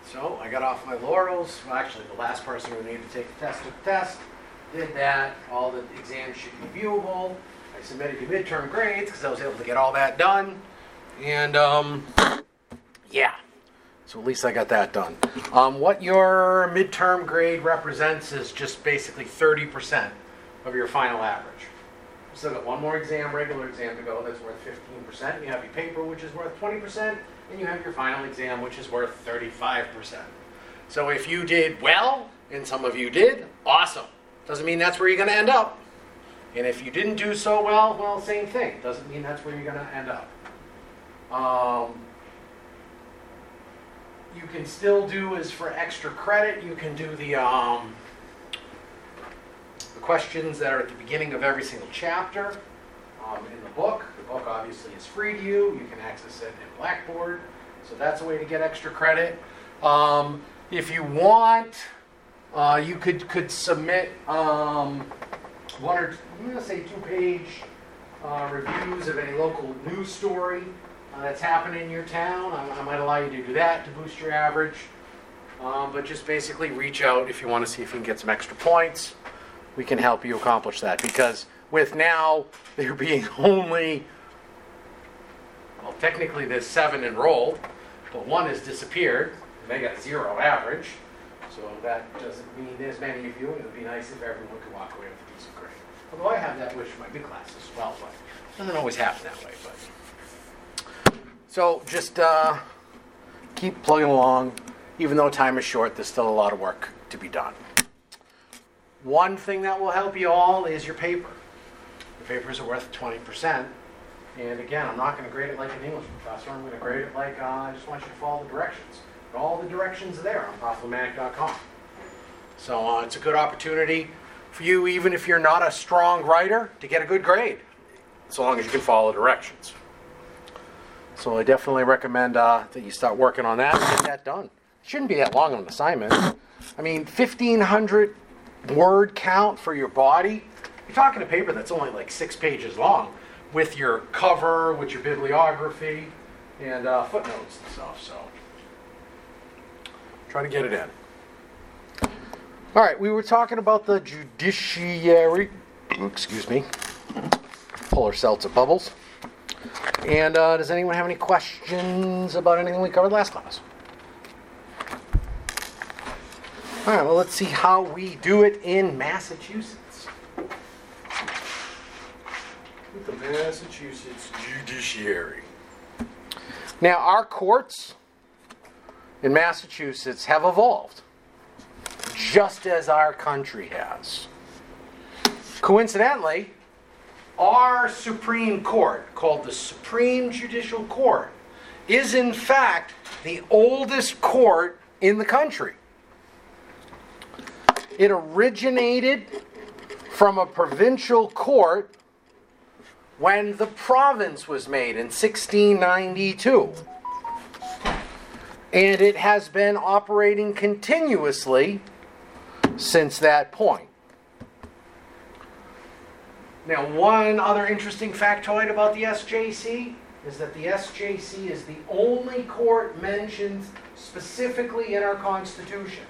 So I got off my laurels. Well, actually, the last person who needed to take the test took the test. Did that. All the exams should be viewable. I submitted your midterm grades because I was able to get all that done. And, yeah. So at least I got that done. What your midterm grade represents is just basically 30% of your final average. You still got one more exam, regular exam to go, that's worth 15%. You have your paper, which is worth 20%. And you have your final exam, which is worth 35%. So if you did well, and some of you did, awesome. Doesn't mean that's where you're going to end up. And if you didn't do so well, same thing. Doesn't mean that's where you're going to end up. You can still do is for extra credit, you can do the questions that are at the beginning of every single chapter in the book. The book obviously is free to you. You can access it in Blackboard. So that's a way to get extra credit. If you want, you could submit one or I'm going to say 2-page reviews of any local news story that's happening in your town. I might allow you to do that to boost your average. But just basically reach out if you want to see if you can get some extra points. We can help you accomplish that. Because with now there being only, well, technically there's 7 enrolled, but 1 has disappeared. And they got 0 average. So that doesn't mean there's many of you. And it would be nice if everyone could walk away with a decent grade. Although I have that wish for my big classes as well, but it doesn't always happen that way. But so just keep plugging along. Even though time is short, there's still a lot of work to be done. One thing that will help you all is your paper. Your papers are worth 20%. And again, I'm not going to grade it like an English professor. I'm going to grade it like I just want you to follow the directions. But all the directions are there on Profilmanic.com. So it's a good opportunity for you, even if you're not a strong writer, to get a good grade, so long as you can follow directions. So I definitely recommend that you start working on that and get that done. It shouldn't be that long of an assignment. I mean, 1,500 word count for your body. You're talking a paper that's only like 6 pages long with your cover, with your bibliography, and footnotes and stuff. So try to get it in. All right, we were talking about the judiciary. Excuse me. Pull ourselves at bubbles. And does anyone have any questions about anything we covered last class? All right, well, let's see how we do it in Massachusetts. With the Massachusetts judiciary. Now, our courts in Massachusetts have evolved, just as our country has. Coincidentally, our Supreme Court, called the Supreme Judicial Court, is in fact the oldest court in the country. It originated from a provincial court when the province was made in 1692. And it has been operating continuously since that point. Now, one other interesting factoid about the SJC is that the SJC is the only court mentioned specifically in our Constitution.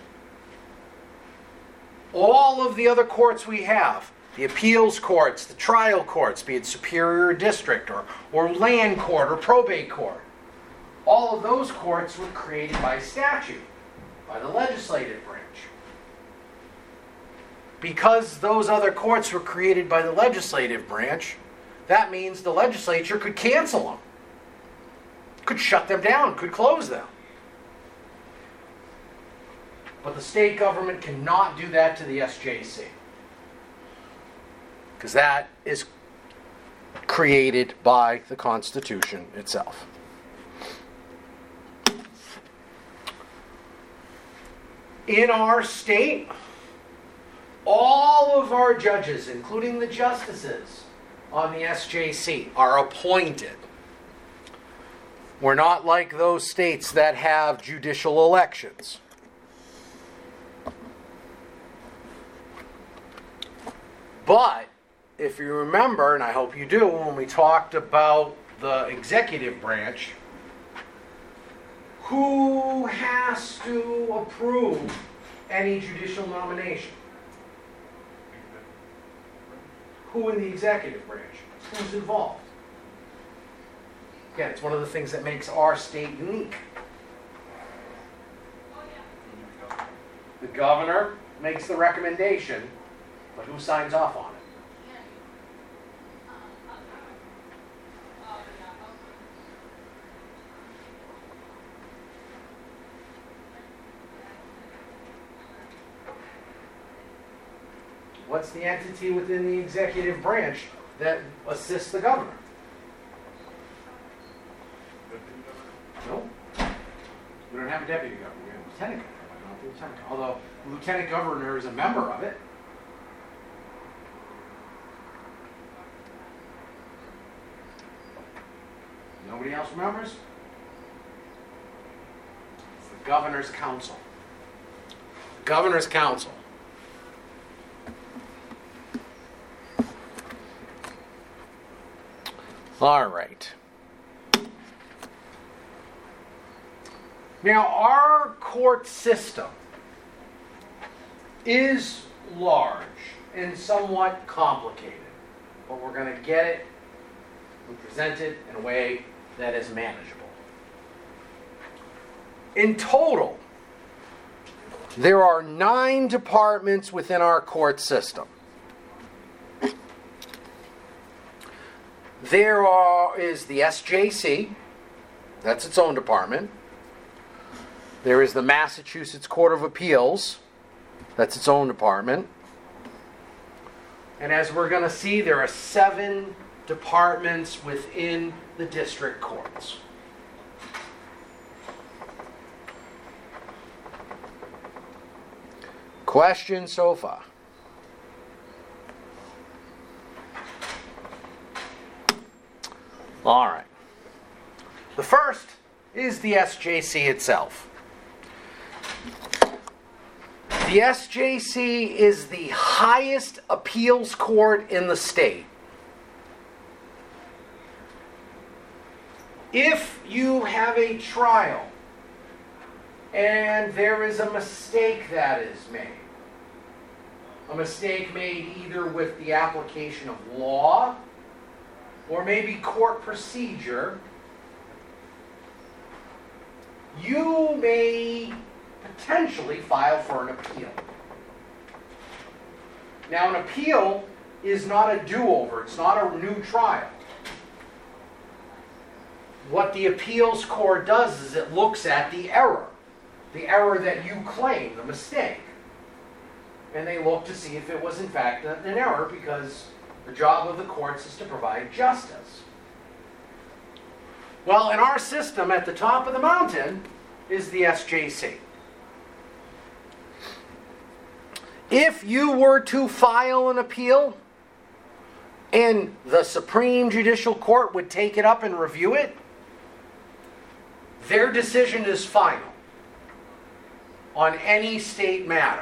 All of the other courts we have, the appeals courts, the trial courts, be it Superior District or Land Court or Probate Court, all of those courts were created by statute, by the legislative branch. Because those other courts were created by the legislative branch, that means the legislature could cancel them, could shut them down, could close them. But the state government cannot do that to the SJC, because that is created by the Constitution itself. In our state, all of our judges, including the justices on the SJC, are appointed. We're not like those states that have judicial elections. But if you remember, and I hope you do, when we talked about the executive branch, who has to approve any judicial nomination? Who in the executive branch? Who's involved? Again, it's one of the things that makes our state unique. The governor makes the recommendation, but who signs off on it? What's the entity within the executive branch that assists the governor? No. We don't have a deputy governor. We have a lieutenant governor. Not the lieutenant. Although the lieutenant governor is a member of it. Nobody else remembers? It's the governor's council. Governor's council. All right. Now, our court system is large and somewhat complicated, but we're going to get it and present it in a way that is manageable. In total, there are 9 departments within our court system. There is the SJC, that's its own department. There is the Massachusetts Court of Appeals, that's its own department. And as we're going to see, there are 7 departments within the district courts. Questions so far? All right. The first is the SJC itself. The SJC is the highest appeals court in the state. If you have a trial and there is a mistake that is made, a mistake made either with the application of law or maybe court procedure, you may potentially file for an appeal. Now, an appeal is not a do-over. It's not a new trial. What the appeals court does is it looks at the error that you claim, the mistake. And they look to see if it was in fact an error, because the job of the courts is to provide justice. Well, in our system, at the top of the mountain is the SJC. If you were to file an appeal and the Supreme Judicial Court would take it up and review it, their decision is final on any state matter.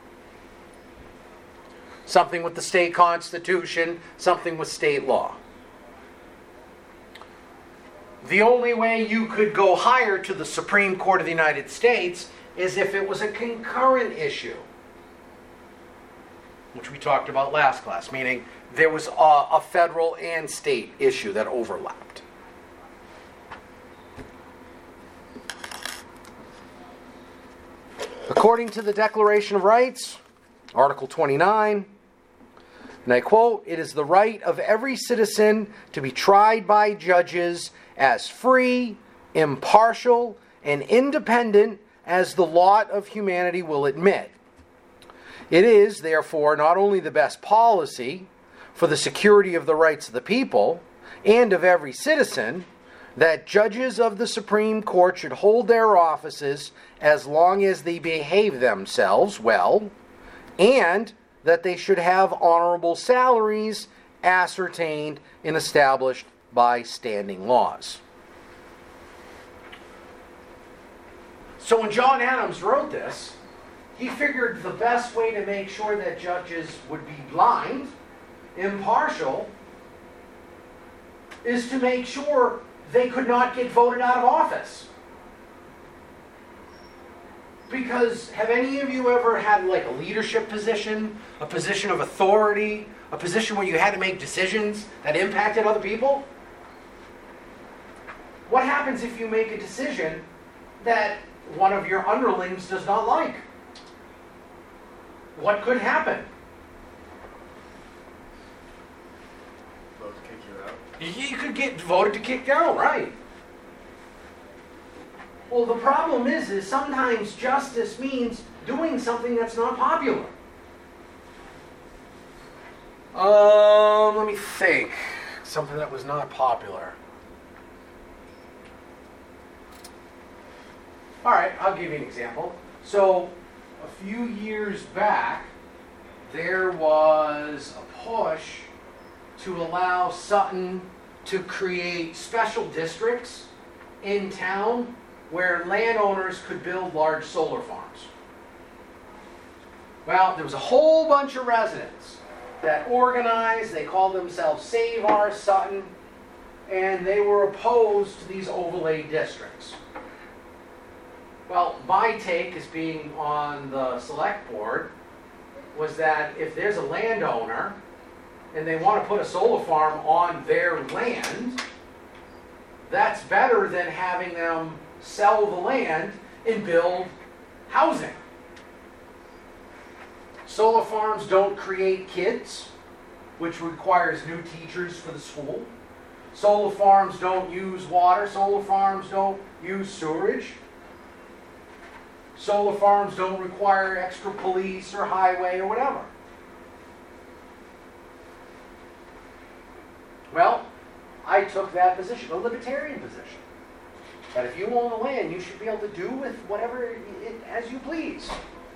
Something with the state constitution, something with state law. The only way you could go higher to the Supreme Court of the United States is if it was a concurrent issue, which we talked about last class, meaning there was a federal and state issue that overlapped. According to the Declaration of Rights, Article 29, and I quote, "It is the right of every citizen to be tried by judges as free, impartial, and independent as the lot of humanity will admit. It is, therefore, not only the best policy for the security of the rights of the people and of every citizen that judges of the Supreme Court should hold their offices as long as they behave themselves well, and that they should have honorable salaries ascertained and established by standing laws." So when John Adams wrote this, he figured the best way to make sure that judges would be blind, impartial, is to make sure they could not get voted out of office. Because have any of you ever had like a leadership position, a position of authority, a position where you had to make decisions that impacted other people? What happens if you make a decision that one of your underlings does not like? What could happen? Vote to kick you out. You could get voted to kick down, right? Well, the problem is sometimes justice means doing something that's not popular. Let me think. Something that was not popular. All right, I'll give you an example. So, a few years back, there was a push to allow Sutton to create special districts in town where landowners could build large solar farms. Well, there was a whole bunch of residents that organized, they called themselves Save Our Sutton, and they were opposed to these overlay districts. Well, my take as being on the select board was that if there's a landowner and they want to put a solar farm on their land, that's better than having them sell the land and build housing. Solar farms don't create kids, which requires new teachers for the school. Solar farms don't use water. Solar farms don't use sewerage. Solar farms don't require extra police or highway or whatever. Well, I took that position, a libertarian position. That if you own the land, you should be able to do with whatever as you please.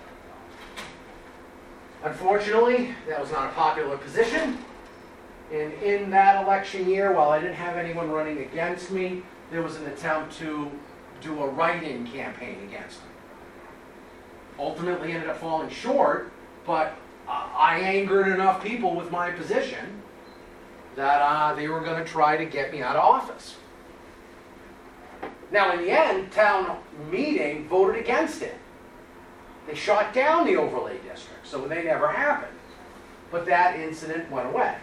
Unfortunately, that was not a popular position. And in that election year, while I didn't have anyone running against me, there was an attempt to do a write-in campaign against me. Ultimately ended up falling short, but I angered enough people with my position that they were going to try to get me out of office. Now, in the end, town meeting voted against it. They shot down the overlay district, so they never happened. But that incident went away.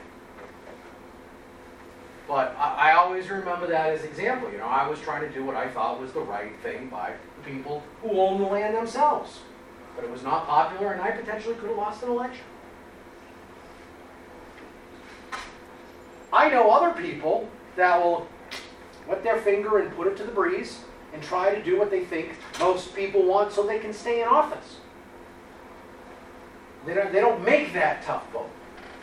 But I always remember that as an example. You know, I was trying to do what I thought was the right thing by the people who own the land themselves. But it was not popular, and I potentially could have lost an election. I know other people that will wet their finger and put it to the breeze and try to do what they think most people want so they can stay in office. They don't make that tough vote.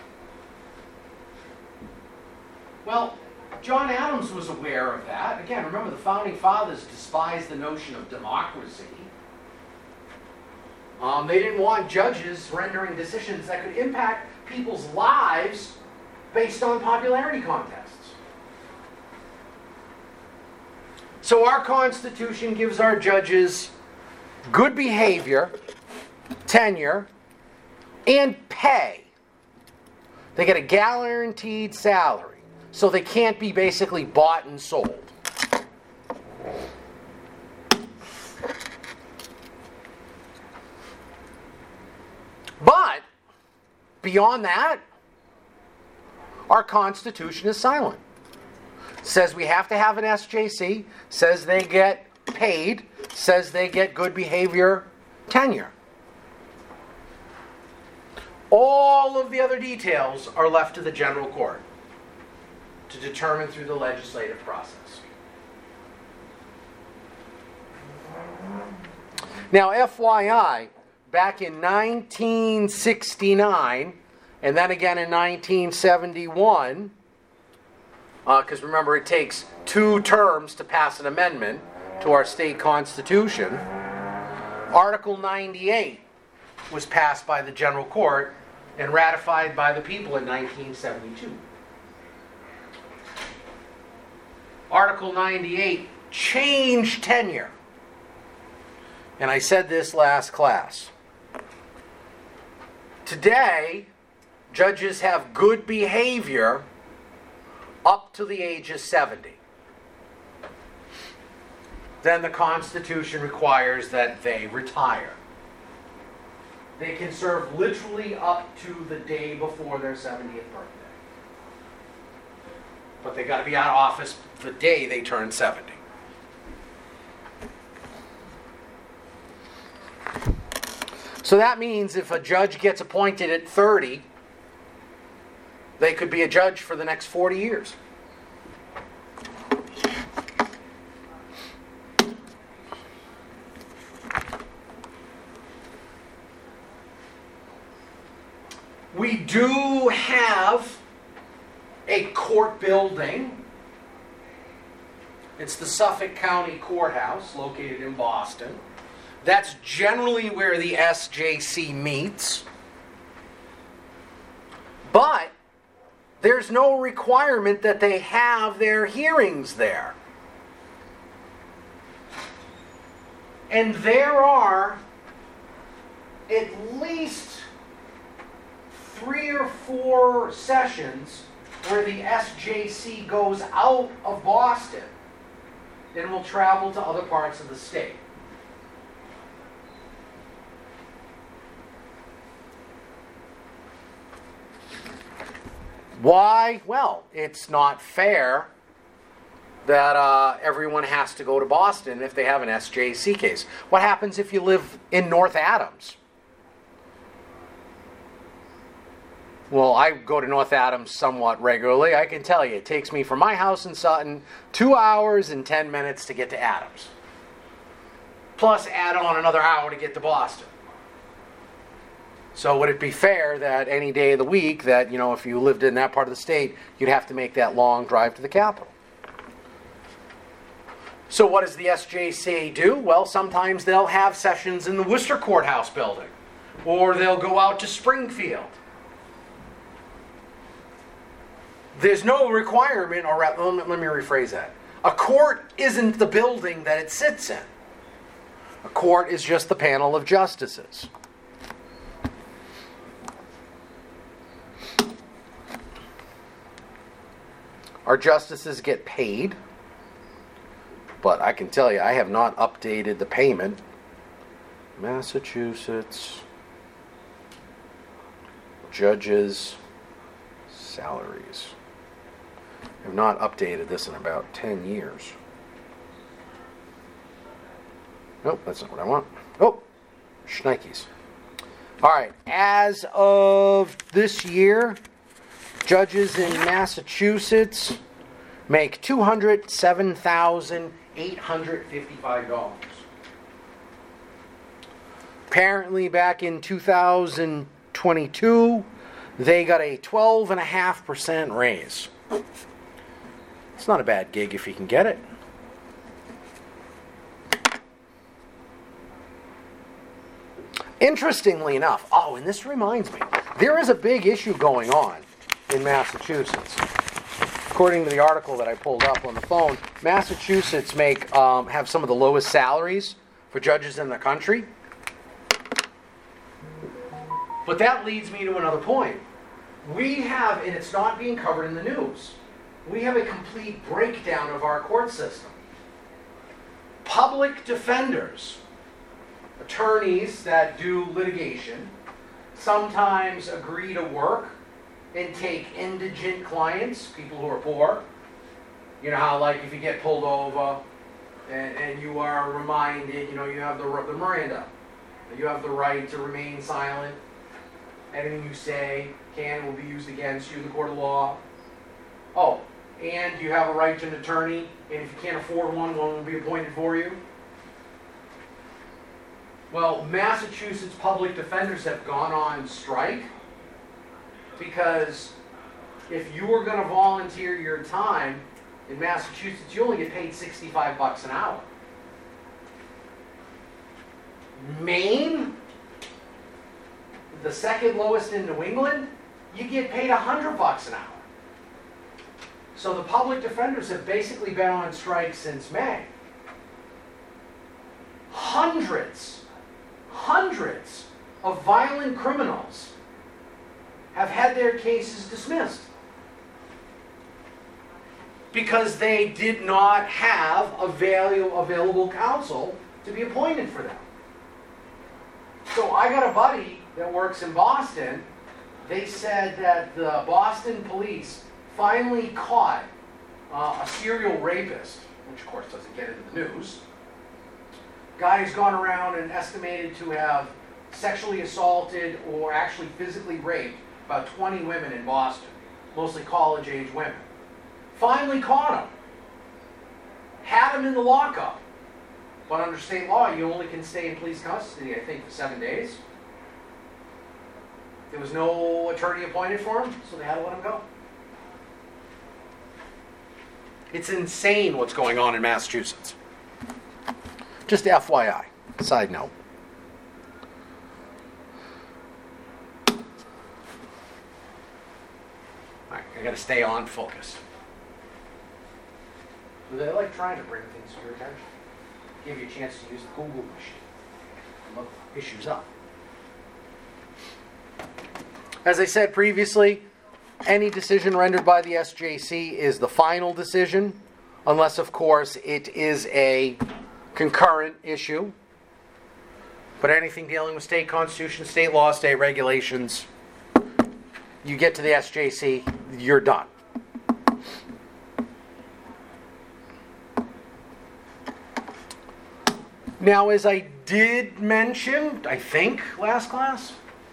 Well, John Adams was aware of that. Again, remember the Founding Fathers despised the notion of democracy. They didn't want judges rendering decisions that could impact people's lives based on popularity contests. So our Constitution gives our judges good behavior, tenure, and pay. They get a guaranteed salary, so they can't be basically bought and sold. But beyond that, our Constitution is silent. Says we have to have an SJC, says they get paid, says they get good behavior tenure. All of the other details are left to the general court to determine through the legislative process. Now, FYI, back in 1969, and then again in 1971, because remember it takes 2 terms to pass an amendment to our state constitution, Article 98 was passed by the general court and ratified by the people in 1972. Article 98 changed tenure. And I said this last class. Today, judges have good behavior up to the age of 70. then the Constitution requires that they retire. They can serve literally up to the day before their 70th birthday. But they got to be out of office the day they turn 70. So that means if a judge gets appointed at 30, they could be a judge for the next 40 years. We do have a court building. It's the Suffolk County Courthouse, located in Boston. That's generally where the SJC meets. But there's no requirement that they have their hearings there. And there are at least 3 or 4 sessions where the SJC goes out of Boston and will travel to other parts of the state. Why? Well, it's not fair that everyone has to go to Boston if they have an SJC case. What happens if you live in North Adams? Well, I go to North Adams somewhat regularly. I can tell you, it takes me from my house in Sutton 2 hours and 10 minutes to get to Adams. Plus add on another hour to get to Boston. So would it be fair that any day of the week that, if you lived in that part of the state, you'd have to make that long drive to the capital? So what does the SJC do? Well, sometimes they'll have sessions in the Worcester Courthouse building. Or they'll go out to Springfield. There's no requirement, or let me rephrase that. A court isn't the building that it sits in. A court is just the panel of justices. Our justices get paid, but I can tell you, I have not updated the payment. Massachusetts judges' salaries. I have not updated this in about 10 years. Nope, that's not what I want. Oh, shnikes. All right, as of this year, judges in Massachusetts make $207,855. Apparently, back in 2022, they got a 12.5% raise. It's not a bad gig if you can get it. Interestingly enough, and this reminds me, there is a big issue going on in Massachusetts. According to the article that I pulled up on the phone, Massachusetts have some of the lowest salaries for judges in the country. But that leads me to another point. We have, and it's not being covered in the news, we have a complete breakdown of our court system. Public defenders, attorneys that do litigation, sometimes agree to work and take indigent clients, people who are poor. You know how, like, if you get pulled over and you are reminded, you have the Miranda, you have the right to remain silent. Anything you say can will be used against you in the court of law. Oh, and you have a right to an attorney, and if you can't afford one will be appointed for you. Well, Massachusetts public defenders have gone on strike because if you were going to volunteer your time in Massachusetts, you only get paid $65 an hour. Maine, the second lowest in New England, you get paid $100 an hour. So the public defenders have basically been on strike since May. Hundreds of violent criminals have had their cases dismissed because they did not have available counsel to be appointed for them. So I got a buddy that works in Boston. They said that the Boston police finally caught a serial rapist, which of course doesn't get into the news. Guy's gone around and estimated to have sexually assaulted or actually physically raped about 20 women in Boston, mostly college-age women. Finally caught him. Had him in the lockup. But under state law, you only can stay in police custody, I think, for 7 days. There was no attorney appointed for him, so they had to let him go. It's insane what's going on in Massachusetts. Just FYI, side note. All right, I got to stay on focus. So they like trying to bring things to your attention. Give you a chance to use the Google machine and look issues up. As I said previously, any decision rendered by the SJC is the final decision, unless, of course, it is a concurrent issue. But anything dealing with state constitution, state law, state regulations, you get to the SJC, you're done. Now, as I did mention, I think, last class,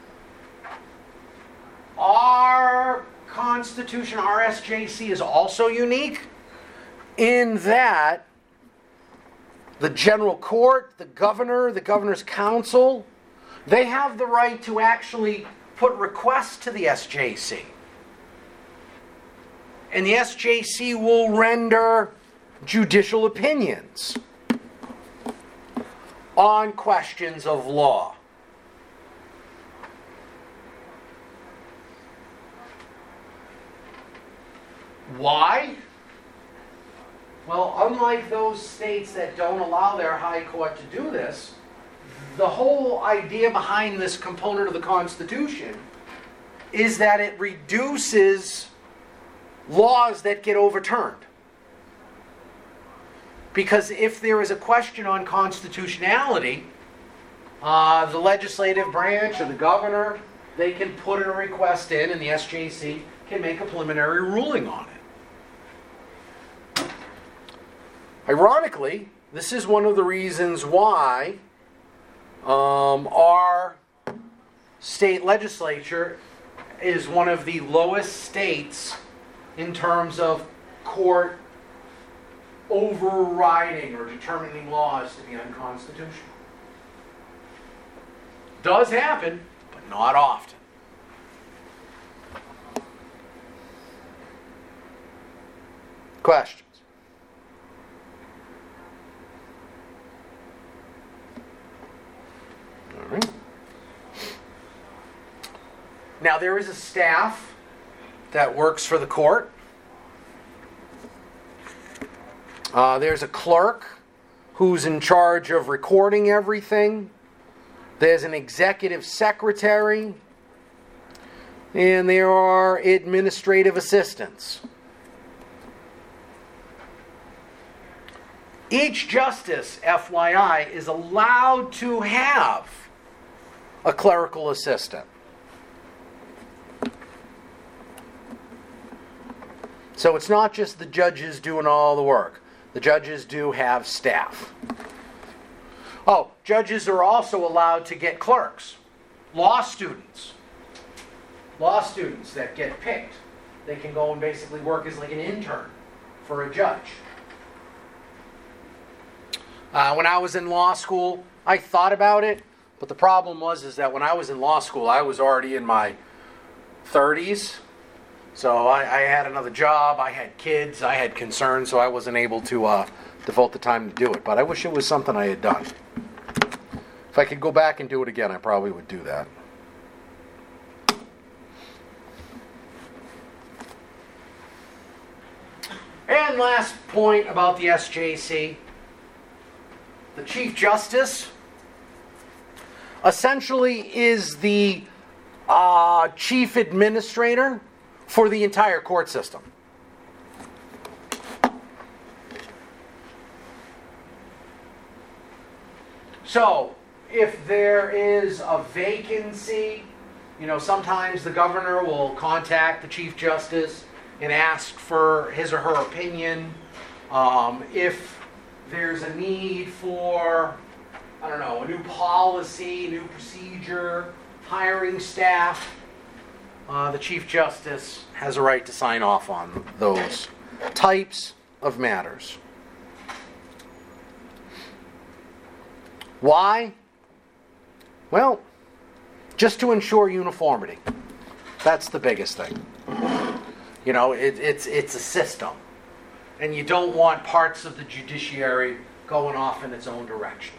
our Constitution, our SJC, is also unique in that the general court, the governor, the governor's council, they have the right to actually put requests to the SJC. And the SJC will render judicial opinions on questions of law. Why? Well, unlike those states that don't allow their high court to do this, the whole idea behind this component of the Constitution is that it reduces laws that get overturned. Because if there is a question on constitutionality, the legislative branch or the governor, they can put a request in and the SJC can make a preliminary ruling on it. Ironically, this is one of the reasons why our state legislature is one of the lowest states in terms of court overriding or determining laws to be unconstitutional. Does happen, but not often. Questions? All right. Now, there is a staff that works for the court. There's a clerk who's in charge of recording everything. There's an executive secretary. And there are administrative assistants. Each justice, FYI, is allowed to have a clerical assistant. So it's not just the judges doing all the work. The judges do have staff. Oh, judges are also allowed to get clerks. Law students that get picked. They can go and basically work as like an intern for a judge. When I was in law school, I thought about it, but the problem is that when I was in law school, I was already in my 30s. So I had another job, I had kids, I had concerns, so I wasn't able to devote the time to do it. But I wish it was something I had done. If I could go back and do it again, I probably would do that. And last point about the SJC. The Chief Justice essentially is the chief administrator for the entire court system. So, if there is a vacancy, sometimes the governor will contact the Chief Justice and ask for his or her opinion. If there's a need for, a new policy, new procedure, hiring staff, the Chief Justice has a right to sign off on those types of matters. Why? Well, just to ensure uniformity. That's the biggest thing. It's a system. And you don't want parts of the judiciary going off in its own direction.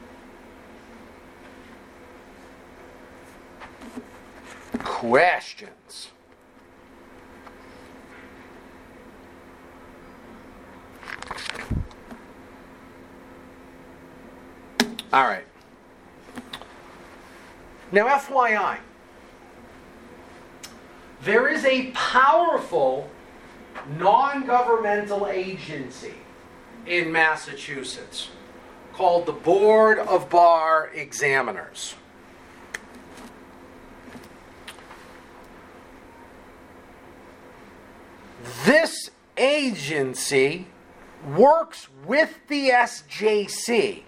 Questions? All right. Now, FYI, there is a powerful non-governmental agency in Massachusetts called the Board of Bar Examiners. This agency works with the SJC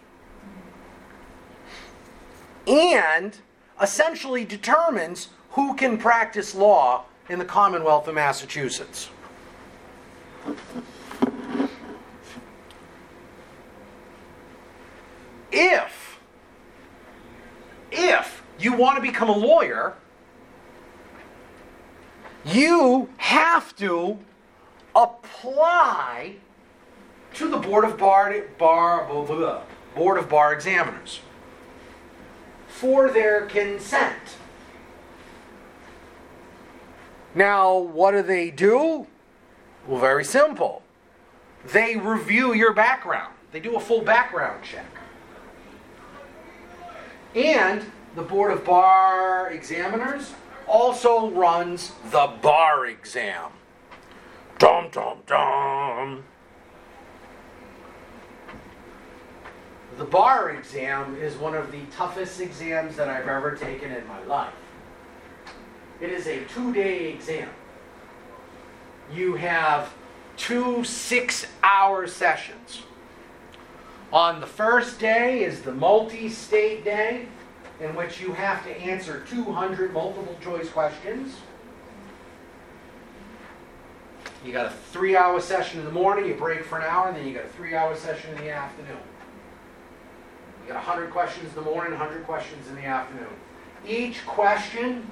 and essentially determines who can practice law in the Commonwealth of Massachusetts. If you want to become a lawyer, you have to apply to the Board of Bar Examiners for their consent. Now, what do? Well, very simple. They review your background. They do a full background check. And the Board of Bar Examiners also runs the bar exam. Dum, dum, dum. The bar exam is one of the toughest exams that I've ever taken in my life. It is a 2-day exam. You have 2 6-hour sessions. On the first day is the multi-state day, in which you have to answer 200 multiple choice questions. You got a 3-hour session in the morning, you break for an hour, and then you got a 3-hour session in the afternoon. You got 100 questions in the morning, 100 questions in the afternoon. Each question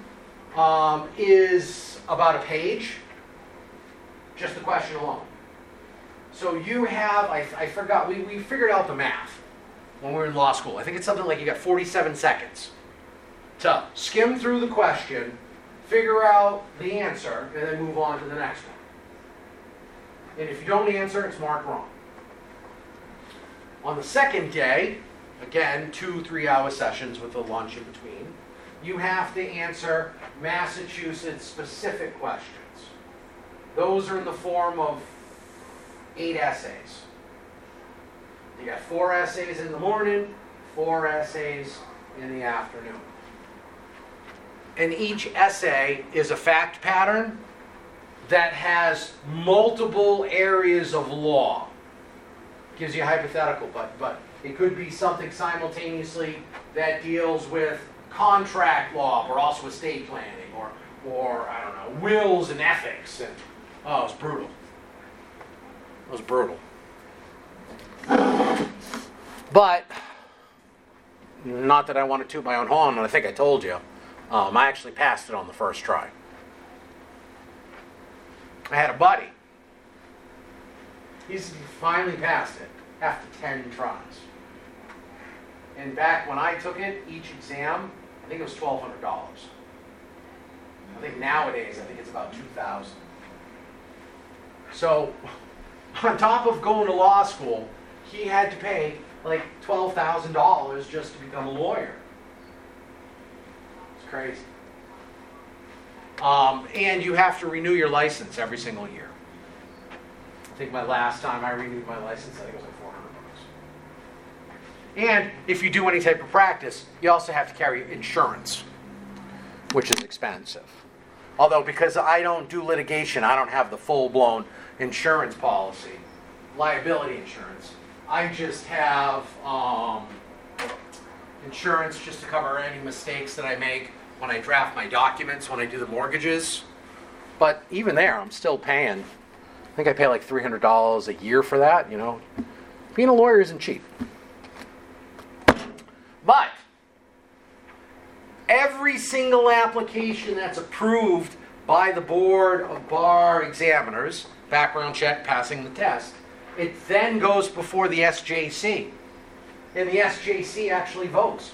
is about a page, just the question alone. So you have, I forgot, we figured out the math when we were in law school. I think it's something like you got 47 seconds to skim through the question, figure out the answer, and then move on to the next one. And if you don't answer, it's marked wrong. On the second day, again, 2 3-hour sessions with a lunch in between, you have to answer Massachusetts-specific questions. Those are in the form of 8 essays. You got 4 essays in the morning, 4 essays in the afternoon. And each essay is a fact pattern that has multiple areas of law. Gives you a hypothetical, but it could be something simultaneously that deals with contract law, but also estate planning, or I don't know, wills and ethics. And oh, it was brutal. It was brutal. But, not that I want to toot my own horn, and I think I told you, I actually passed it on the first try. I had a buddy. He's finally passed it after 10 tries. And back when I took it, each exam, I think it was $1,200. I think nowadays, it's about $2,000. So, on top of going to law school, he had to pay like $12,000 just to become a lawyer. It's crazy. And you have to renew your license every single year. I think my last time I renewed my license, I think it was like And if you do any type of practice, you also have to carry insurance, which is expensive. Although because I don't do litigation, I don't have the full-blown insurance policy, liability insurance. I just have insurance just to cover any mistakes that I make when I draft my documents, when I do the mortgages. But even there, I'm still paying. I think I pay like $300 a year for that, you know. Being a lawyer isn't cheap. But every single application that's approved by the Board of Bar Examiners, background check, passing the test, it then goes before the SJC. And the SJC actually votes.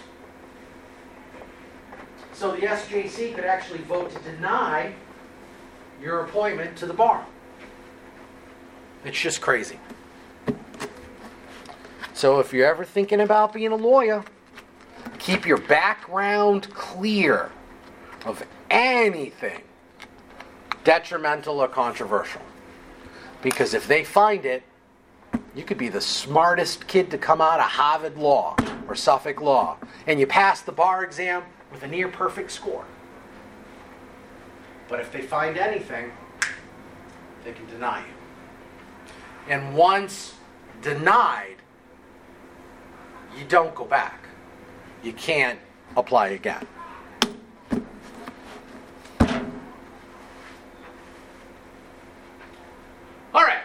So the SJC could actually vote to deny your appointment to the bar. It's just crazy. So if you're ever thinking about being a lawyer, keep your background clear of anything detrimental or controversial. Because if they find it, you could be the smartest kid to come out of Harvard Law or Suffolk Law, and you pass the bar exam with a near perfect score. But if they find anything, they can deny you. And once denied, you don't go back. You can't apply again. All right.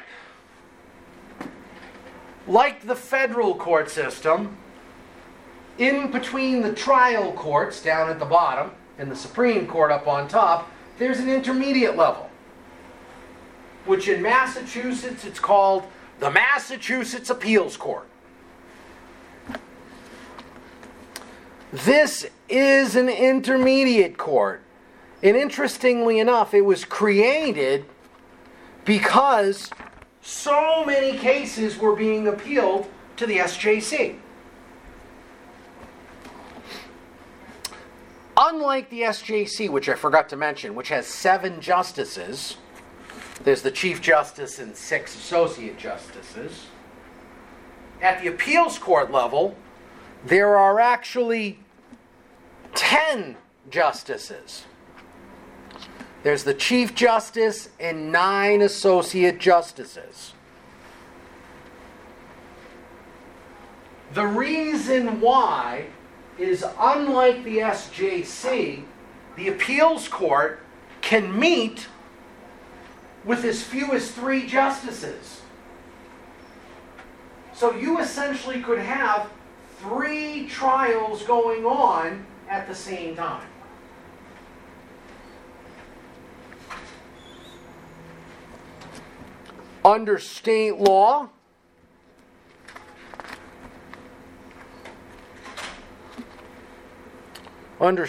Like the federal court system, in between the trial courts down at the bottom and the Supreme Court up on top, there's an intermediate level, which in Massachusetts it's called the Massachusetts Appeals Court. This is an intermediate court. And interestingly enough, it was created because so many cases were being appealed to the SJC. Unlike the SJC, which I forgot to mention, which has 7 justices, there's the Chief Justice and 6 Associate Justices. At the appeals court level, there are actually 10 justices. There's the Chief Justice and 9 Associate Justices. The reason why is, unlike the SJC, the appeals court can meet with as few as 3 justices. So you essentially could have 3 trials going on at the same time. Under state law, I've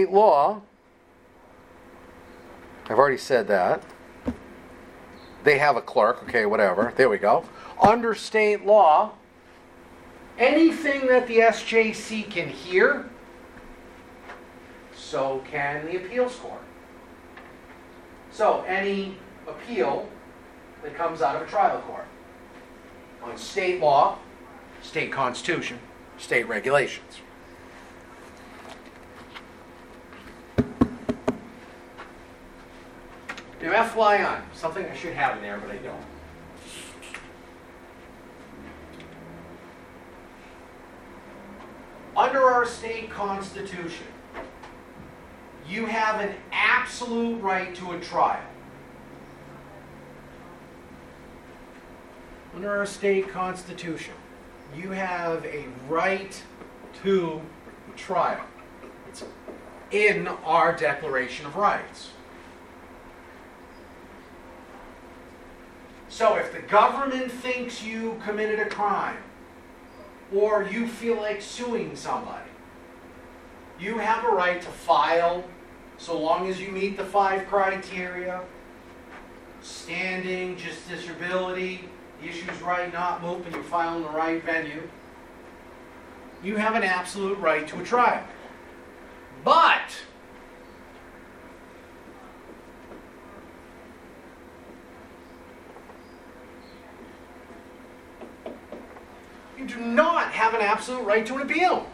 already said that. They have a clerk, okay, whatever. There we go. Under state law, anything that the SJC can hear, so can the appeals court. So any appeal that comes out of a trial court on state law, state constitution, state regulations. Now, FYI, something I should have in there, but I don't. Under our state constitution, you have an absolute right to a trial. Under our state constitution, you have a right to trial. It's in our Declaration of Rights. So if the government thinks you committed a crime, or you feel like suing somebody, you have a right to file, so long as you meet the 5 criteria: standing, justiciability, the issue's right, not moot, and you're filing the right venue. You have an absolute right to a trial. But you do do not have an absolute right to an appeal.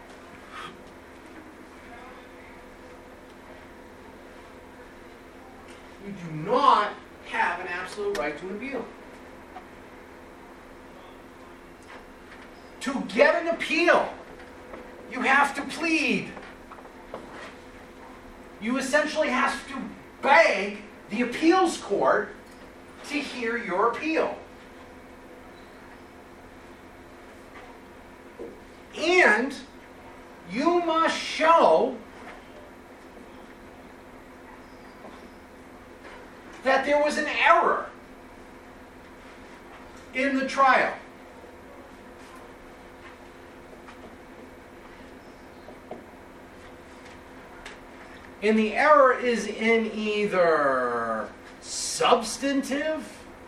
You do not have an absolute right to an appeal. To get an appeal, you have to plead. You essentially have to beg the appeals court to hear your appeal. And you must show that there was an error in the trial. And the error is in either substantive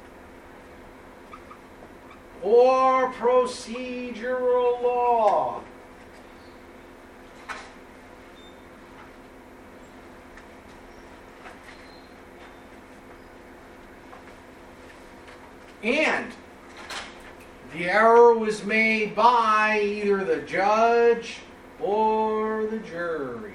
or procedural law. And the error was made by either the judge or the jury.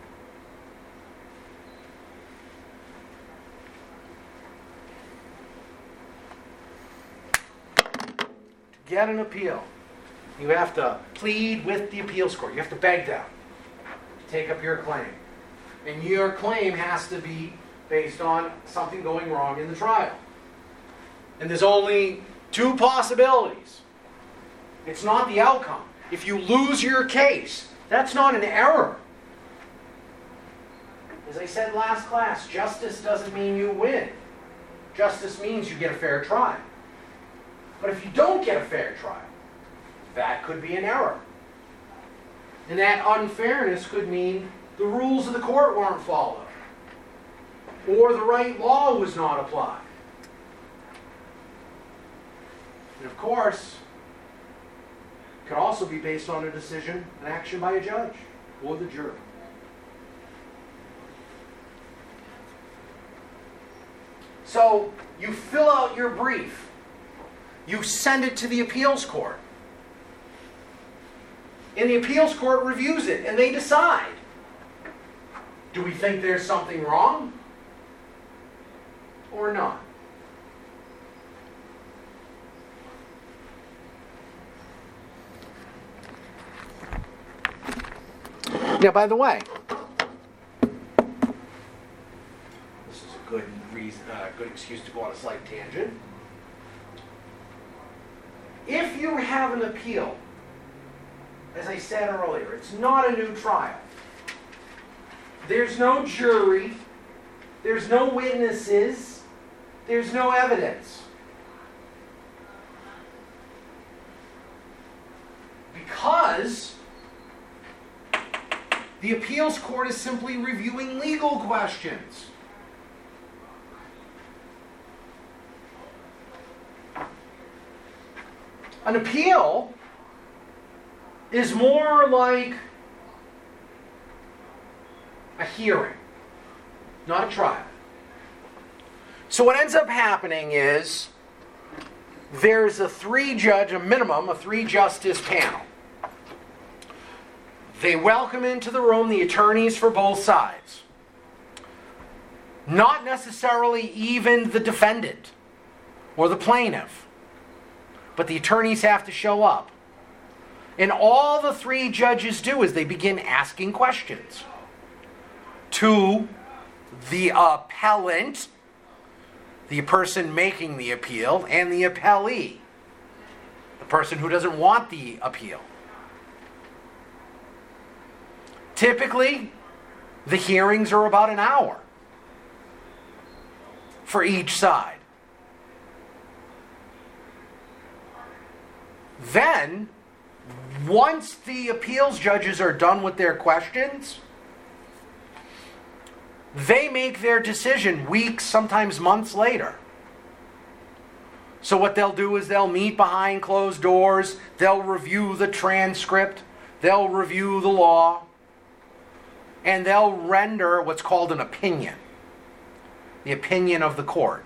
To get an appeal, you have to plead with the appeals court. You have to beg them to take up your claim. And your claim has to be based on something going wrong in the trial. And there's only two possibilities. It's not the outcome. If you lose your case, that's not an error. As I said last class, justice doesn't mean you win. Justice means you get a fair trial. But if you don't get a fair trial, that could be an error. And that unfairness could mean the rules of the court weren't followed, or the right law was not applied. And of course, it could also be based on a decision, an action by a judge or the jury. So you fill out your brief. You send it to the appeals court. And the appeals court reviews it, and they decide. Do we think there's something wrong or not? Now, by the way, this is a good reason, good excuse to go on a slight tangent. If you have an appeal, as I said earlier, it's not a new trial. There's no jury. There's no witnesses. There's no evidence. Because the appeals court is simply reviewing legal questions. An appeal is more like a hearing, not a trial. So what ends up happening is there's a minimum, a three-justice panel. They welcome into the room the attorneys for both sides. Not necessarily even the defendant or the plaintiff, but the attorneys have to show up. And all the three judges do is they begin asking questions to the appellant, the person making the appeal, and the appellee, the person who doesn't want the appeal. Typically, the hearings are about an hour for each side. Then, once the appeals judges are done with their questions, they make their decision weeks, sometimes months later. So what they'll do is they'll meet behind closed doors, they'll review the transcript, they'll review the law, and they'll render what's called an opinion, the opinion of the court.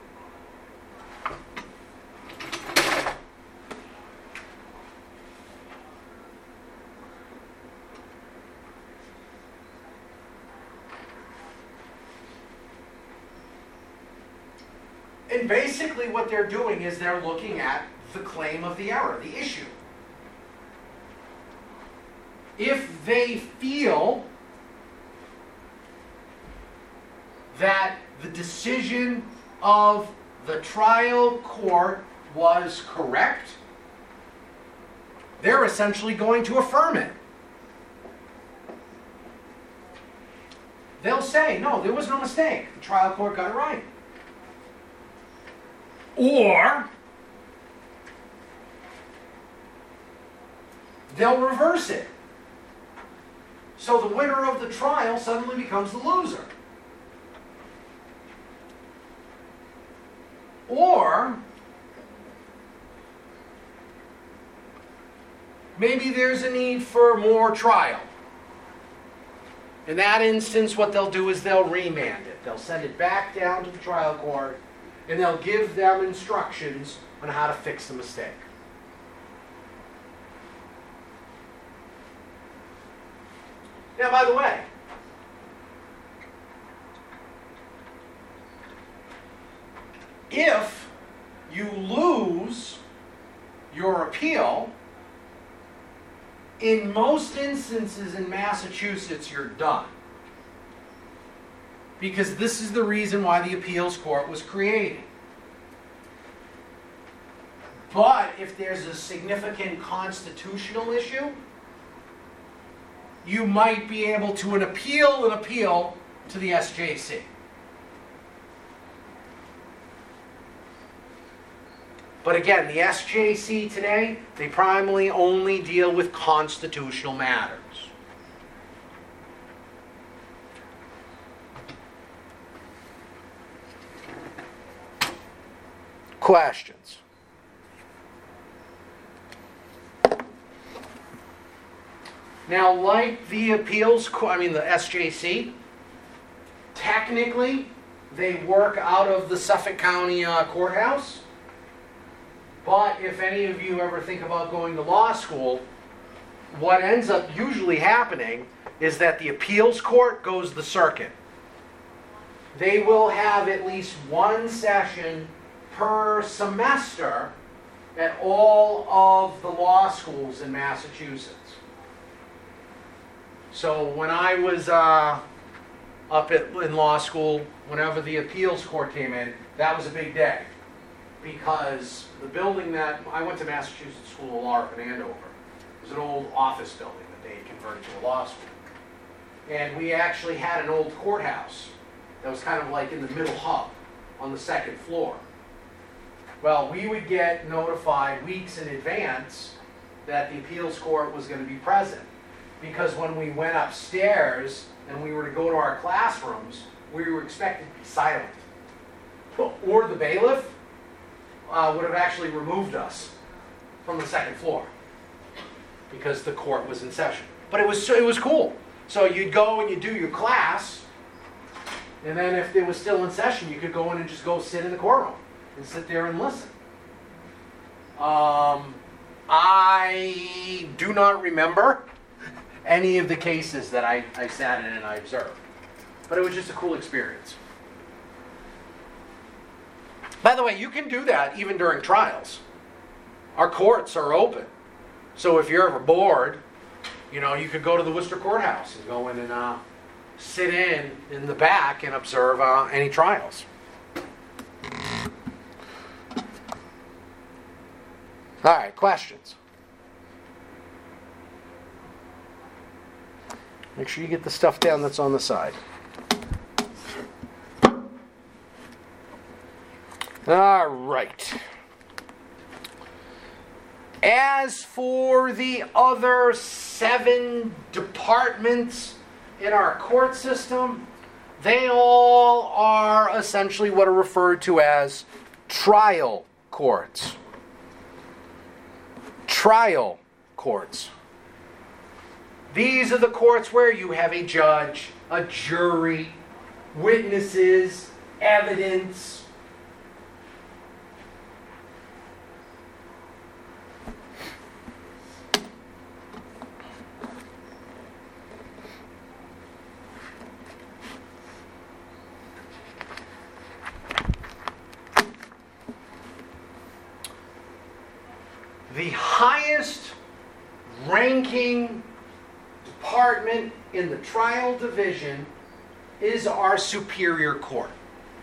And basically what they're doing is they're looking at the claim of the error, the issue. If they feel that the decision of the trial court was correct, they're essentially going to affirm it. They'll say, no, there was no mistake. The trial court got it right. Or they'll reverse it. So the winner of the trial suddenly becomes the loser. Or maybe there's a need for more trial. In that instance, what they'll do is they'll remand it. They'll send it back down to the trial court, and they'll give them instructions on how to fix the mistake. Now, by the way, if you lose your appeal, in most instances in Massachusetts, you're done. Because this is the reason why the appeals court was created. But if there's a significant constitutional issue, you might be able to appeal to the SJC. But again, the SJC today, they primarily only deal with constitutional matters. Questions? Now, like the the SJC, technically, they work out of the Suffolk County courthouse. But if any of you ever think about going to law school, what ends up usually happening is that the appeals court goes the circuit. They will have at least one session per semester at all of the law schools in Massachusetts. So when I was in law school, whenever the appeals court came in, that was a big day. Because the building that I went to Massachusetts School of Law up in Andover, it was an old office building that they had converted to a law school. And we actually had an old courthouse that was kind of like in the middle hub on the second floor. Well, we would get notified weeks in advance that the appeals court was going to be present. Because when we went upstairs and we were to go to our classrooms, we were expected to be silent. Or the bailiff would have actually removed us from the second floor because the court was in session. But it was cool. So you'd go and you'd do your class, and then if it was still in session, you could go in and just go sit in the courtroom and sit there and listen. I do not remember any of the cases that I sat in and I observed. But it was just a cool experience. By the way, you can do that even during trials. Our courts are open. So if you're ever bored, you could go to the Worcester Courthouse and go in and sit in the back and observe any trials. All right, questions? Make sure you get the stuff down that's on the side. All right. As for the other 7 departments in our court system, they all are essentially what are referred to as trial courts. Trial courts. These are the courts where you have a judge, a jury, witnesses, evidence. ranking department in the trial division is our superior court.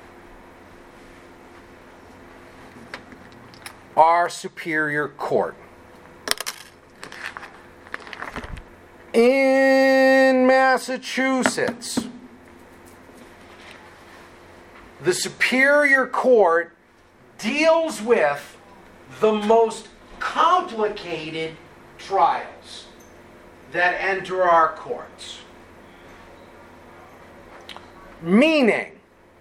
Our superior court. In Massachusetts, the superior court deals with the most complicated trials that enter our courts. Meaning,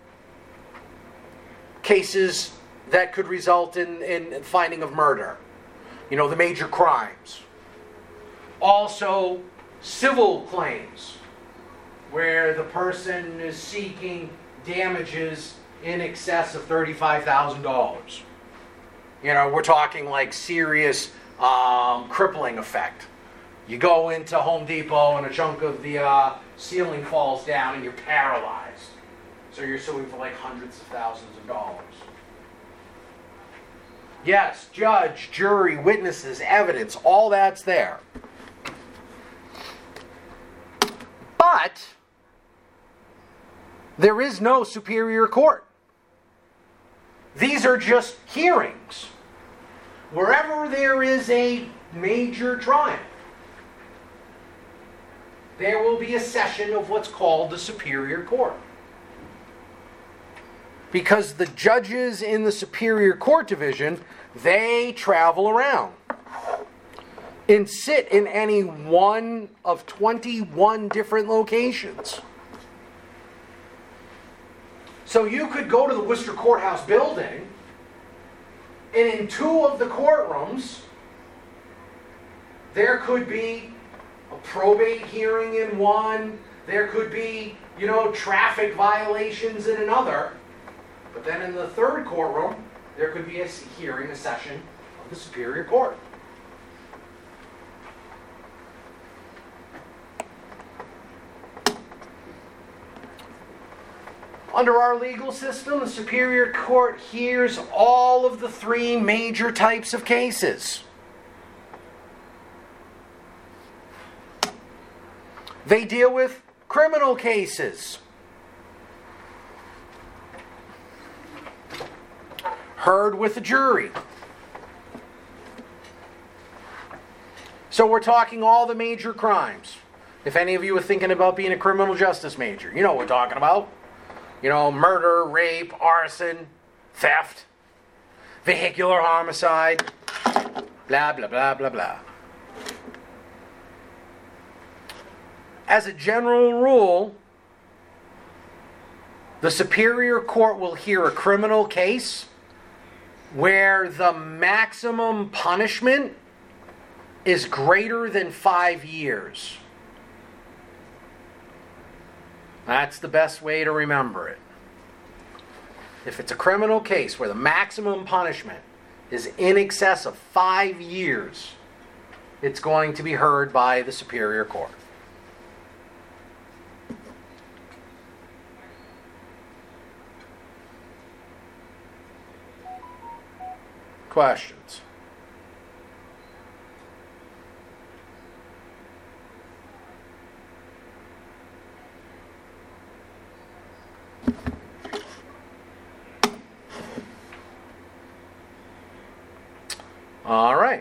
cases that could result in finding of murder. The major crimes. Also, civil claims, where the person is seeking damages in excess of $35,000. We're talking like serious crippling effect. You go into Home Depot and a chunk of the ceiling falls down and you're paralyzed. So you're suing for like hundreds of thousands of dollars. Yes, judge, jury, witnesses, evidence, all that's there. But there is no superior court. These are just hearings. Wherever there is a major trial, there will be a session of what's called the superior court. Because the judges in the superior court division, they travel around and sit in any one of 21 different locations. So you could go to the Worcester Courthouse building, and in two of the courtrooms, there could be a probate hearing in one, there could be, traffic violations in another, but then in the third courtroom, there could be a hearing, a session of the Superior Court. Under our legal system, the Superior Court hears all of the three major types of cases. They deal with criminal cases, heard with a jury. So we're talking all the major crimes. If any of you are thinking about being a criminal justice major, you know what we're talking about. Murder, rape, arson, theft, vehicular homicide, blah, blah, blah, blah, blah. As a general rule, the Superior Court will hear a criminal case where the maximum punishment is greater than 5 years. That's the best way to remember it. If it's a criminal case where the maximum punishment is in excess of 5 years, it's going to be heard by the Superior Court. Questions? All right.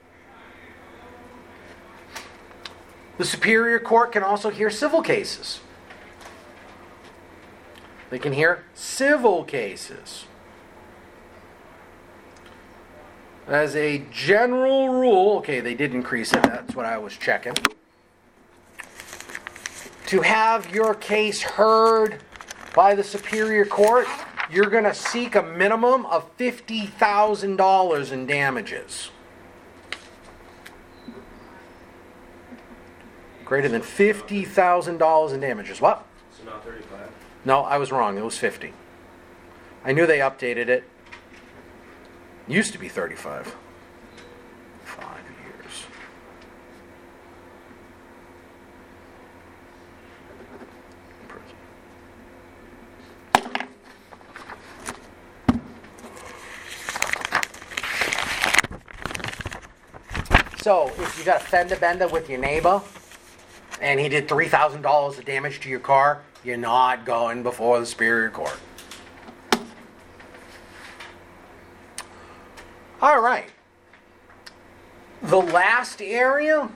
The Superior Court can also hear civil cases. They can hear civil cases. As a general rule, okay, they did increase it, that's what I was checking. To have your case heard by the Superior Court, you're going to seek a minimum of $50,000 in damages. Greater than $50,000 in damages. What? So not 35? No, I was wrong. It was 50. I knew they updated it. Used to be 35. 5 years. So if you got a fender bender with your neighbor and he did $3,000 of damage to your car, you're not going before the Superior Court. All right. The last area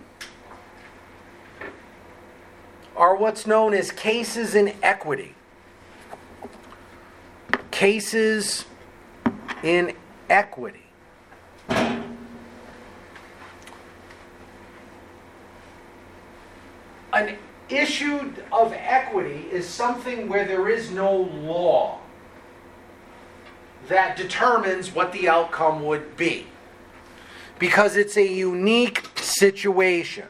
are what's known as cases in equity. Cases in equity. An issue of equity is something where there is no law that determines what the outcome would be, because it's a unique situation.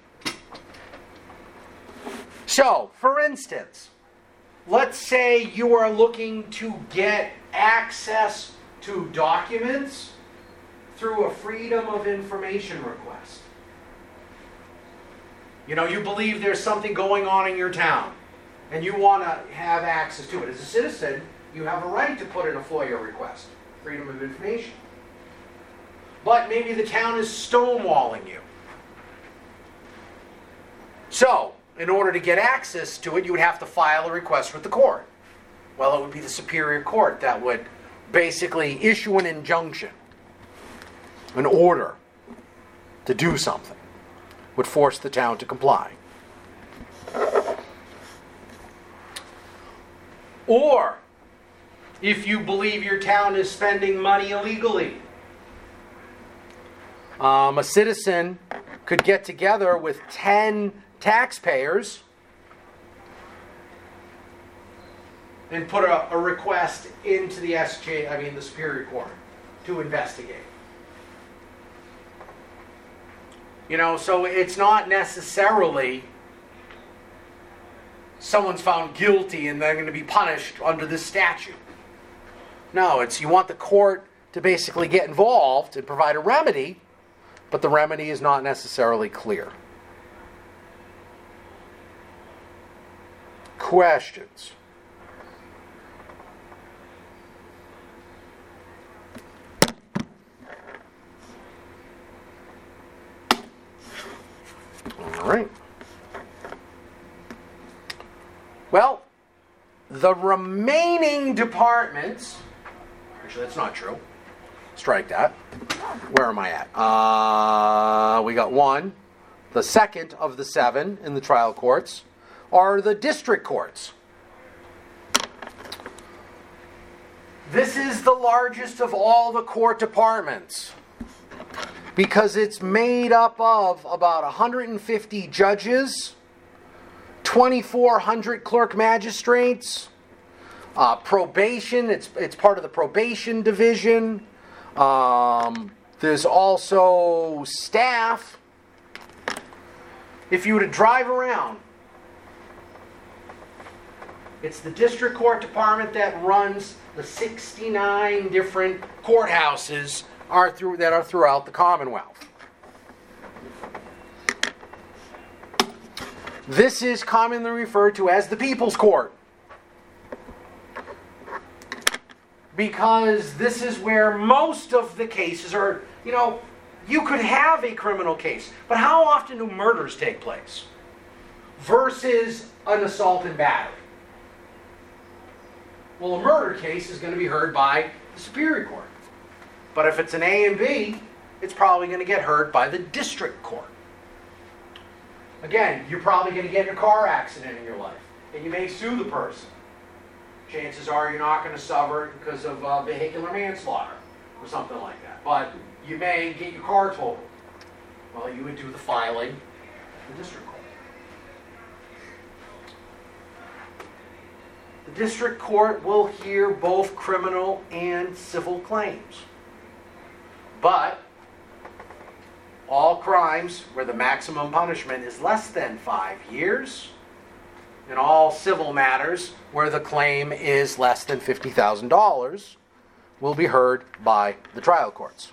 So, for instance, let's say you are looking to get access to documents through a Freedom of Information request. You know, you believe there's something going on in your town, and you want to have access to it. As a citizen, you have a right to put in a FOIA request, Freedom of Information. But maybe the town is stonewalling you. So, in order to get access to it, you would have to file a request with the court. Well, it would be the Superior Court that would basically issue an injunction, an order to do something, would force the town to comply. Or, if you believe your town is spending money illegally, a citizen could get together with 10 taxpayers and put a request into the the Superior Court to investigate. You know, so it's not necessarily someone's found guilty and they're going to be punished under this statute. No, it's you want the court to basically get involved and provide a remedy, but the remedy is not necessarily clear. Questions? All right. Well, the remaining departments, actually that's not true. Strike that. Where am I at? We got one. The second of the 7 in the trial courts are the district courts. This is the largest of all the court departments because it's made up of about 150 judges, 2,400 clerk magistrates, probation, it's part of the probation division. There's also staff. If you were to drive around, it's the district court department that runs the 69 different courthouses that are throughout the Commonwealth. This is commonly referred to as the People's Court, because this is where most of the cases are. You know, you could have a criminal case, but how often do murders take place versus an assault and battery? Well, a murder case is going to be heard by the Superior Court. But if it's an A and B, it's probably going to get heard by the District Court. Again, you're probably going to get in a car accident in your life, and you may sue the person. Chances are you're not going to suffer because of vehicular manslaughter or something like that. But you may get your car totaled. Well, you would do the filing in the District Court. The District Court will hear both criminal and civil claims. But all crimes where the maximum punishment is less than 5 years, and all civil matters where the claim is less than $50,000 will be heard by the trial courts.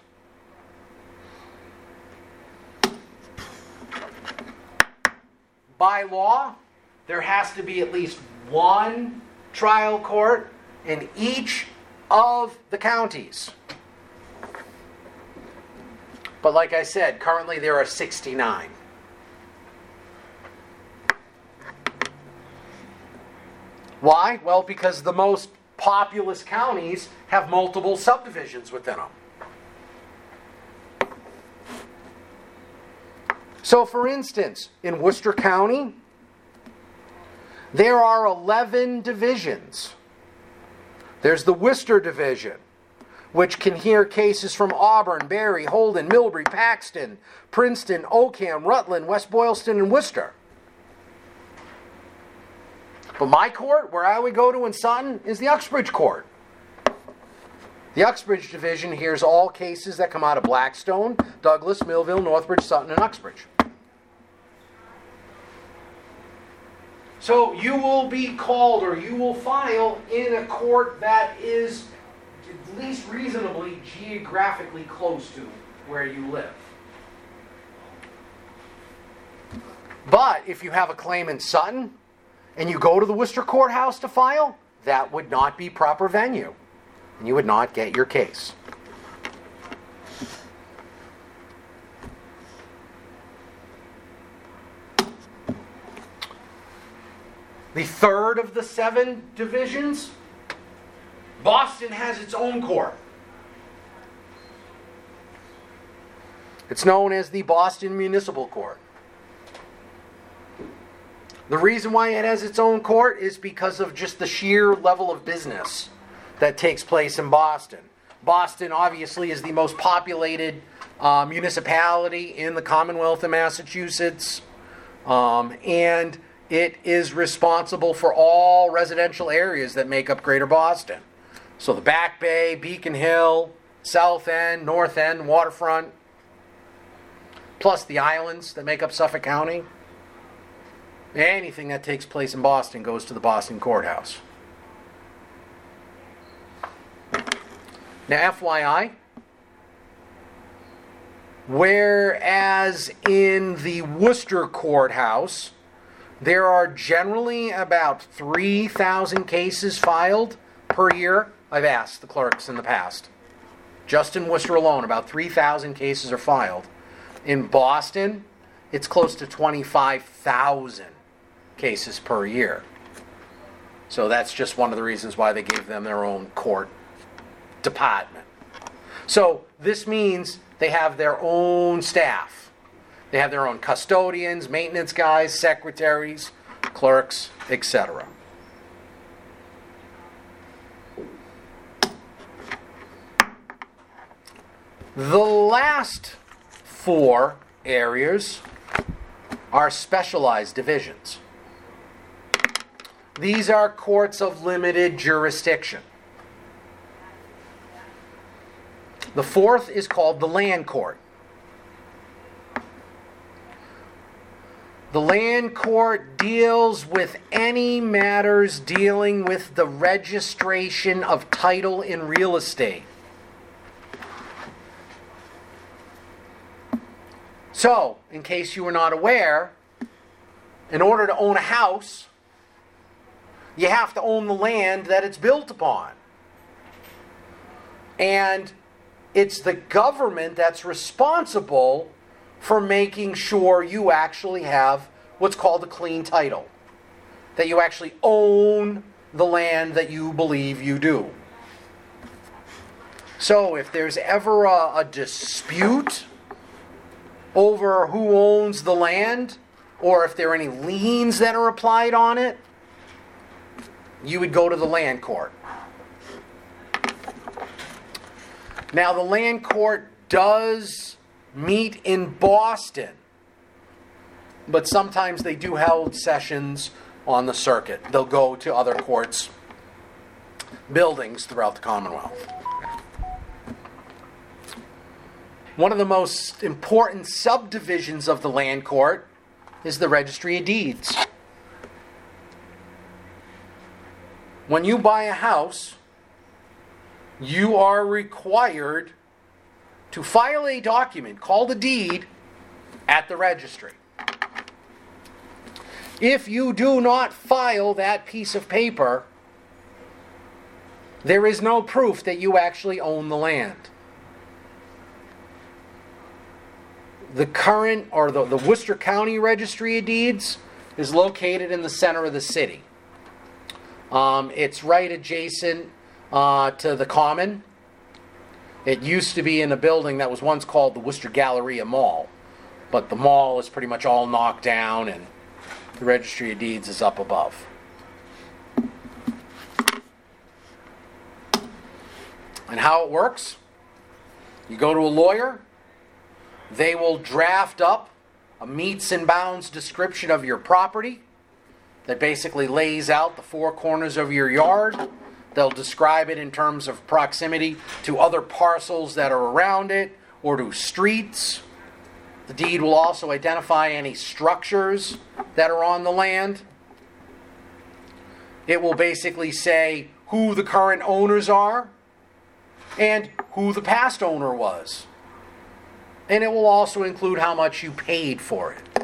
By law, there has to be at least one trial court in each of the counties. But like I said, currently there are 69. Why? Well, because the most populous counties have multiple subdivisions within them. So, for instance, in Worcester County, there are 11 divisions. There's the Worcester Division, which can hear cases from Auburn, Barry, Holden, Millbury, Paxton, Princeton, Oakham, Rutland, West Boylston, and Worcester. But my court, where I would go to in Sutton, is the Uxbridge Court. The Uxbridge Division hears all cases that come out of Blackstone, Douglas, Millville, Northbridge, Sutton, and Uxbridge. So you will be called, or you will file in a court that is at least reasonably geographically close to where you live. But if you have a claim in Sutton and you go to the Worcester Courthouse to file, that would not be proper venue, and you would not get your case. The third of the 7 divisions, Boston has its own court. It's known as the Boston Municipal Court. The reason why it has its own court is because of just the sheer level of business that takes place in Boston. Boston obviously is the most populated municipality in the Commonwealth of Massachusetts, and it is responsible for all residential areas that make up Greater Boston. So the Back Bay, Beacon Hill, South End, North End, Waterfront, plus the islands that make up Suffolk County. Anything that takes place in Boston goes to the Boston Courthouse. Now, FYI, whereas in the Worcester Courthouse, there are generally about 3,000 cases filed per year. I've asked the clerks in the past. Just in Worcester alone, about 3,000 cases are filed. In Boston, it's close to 25,000 cases per year. So that's just one of the reasons why they gave them their own court department. So this means they have their own staff. They have their own custodians, maintenance guys, secretaries, clerks, etc. The last 4 areas are specialized divisions. These are courts of limited jurisdiction. The 4th is called the Land Court. The Land Court deals with any matters dealing with the registration of title in real estate. So, in case you were not aware, in order to own a house, you have to own the land that it's built upon. And it's the government that's responsible for making sure you actually have what's called a clean title. That you actually own the land that you believe you do. So if there's ever a dispute over who owns the land, or if there are any liens that are applied on it, you would go to the land court. Now the land court does meet in Boston, but sometimes they do hold sessions on the circuit. They'll go to other courts, buildings throughout the Commonwealth. One of the most important subdivisions of the land court is the Registry of Deeds. When you buy a house, you are required to file a document called a deed at the registry. If you do not file that piece of paper, there is no proof that you actually own the land. The current, or the Worcester County Registry of Deeds is located in the center of the city. It's right adjacent to the Common. It used to be in a building that was once called the Worcester Galleria Mall, but the mall is pretty much all knocked down and the Registry of Deeds is up above. And how it works, you go to a lawyer, they will draft up a meets and bounds description of your property that basically lays out the four corners of your yard. They'll describe it in terms of proximity to other parcels that are around it or to streets. The deed will also identify any structures that are on the land. It will basically say who the current owners are and who the past owner was. And it will also include how much you paid for it.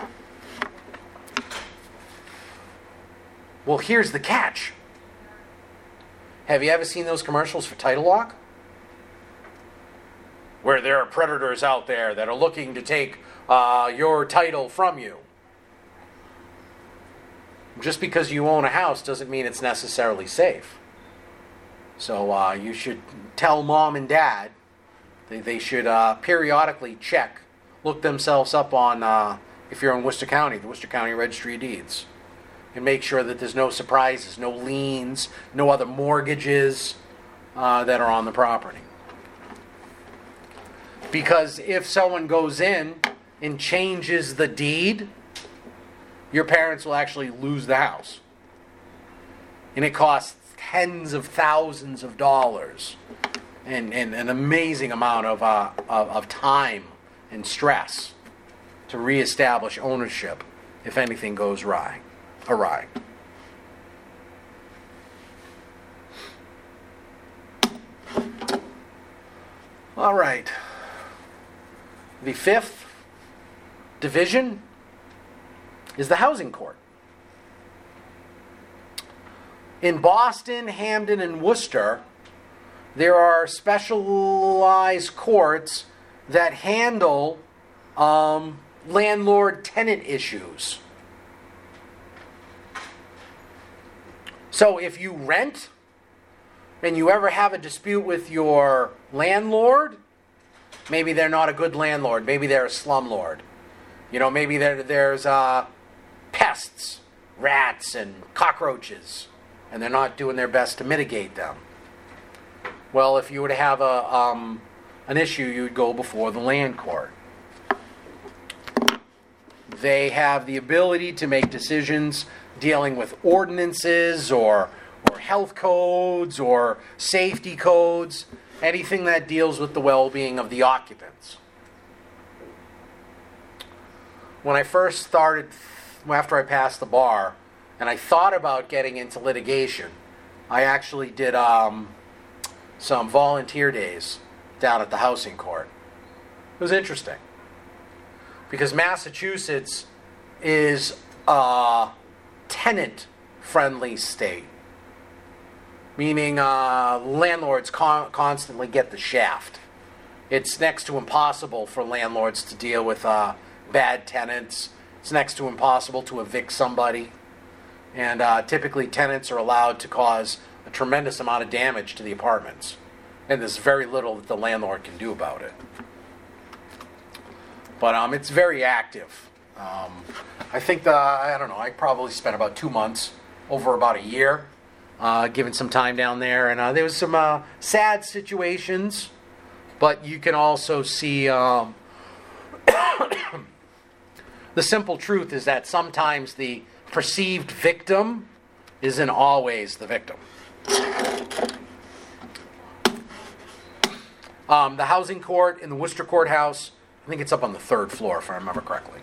Well, here's the catch. Have you ever seen those commercials for Title Lock? Where there are predators out there that are looking to take your title from you. Just because you own a house doesn't mean it's necessarily safe. So you should tell mom and dad they should periodically check, look themselves up on, if you're in Worcester County, the Worcester County Registry of Deeds, and make sure that there's no surprises, no liens, no other mortgages that are on the property. Because if someone goes in and changes the deed, your parents will actually lose the house. And it costs tens of thousands of dollars and an amazing amount of time and stress to reestablish ownership if anything goes awry. All right. The fifth division is the housing court. In Boston, Hamden, and Worcester, there are specialized courts that handle landlord-tenant issues. So if you rent and you ever have a dispute with your landlord, maybe they're not a good landlord, maybe they're a slumlord. You know, maybe there's pests, rats, and cockroaches, and they're not doing their best to mitigate them. Well, if you were to have an issue, you would go before the land court. They have the ability to make decisions dealing with ordinances or health codes or safety codes, anything that deals with the well-being of the occupants. When I first started, after I passed the bar, and I thought about getting into litigation, I actually did some volunteer days down at the housing court. It was interesting because Massachusetts is a tenant-friendly state, meaning landlords constantly get the shaft. It's next to impossible for landlords to deal with bad tenants. It's next to impossible to evict somebody. And typically tenants are allowed to cause a tremendous amount of damage to the apartments. And there's very little that the landlord can do about it. But it's very active. I think I probably spent about 2 months, over about a year, giving some time down there. And there was some sad situations, but you can also see the simple truth is that sometimes the perceived victim isn't always the victim. The housing court in the Worcester Courthouse, I think it's up on the 3rd floor if I remember correctly.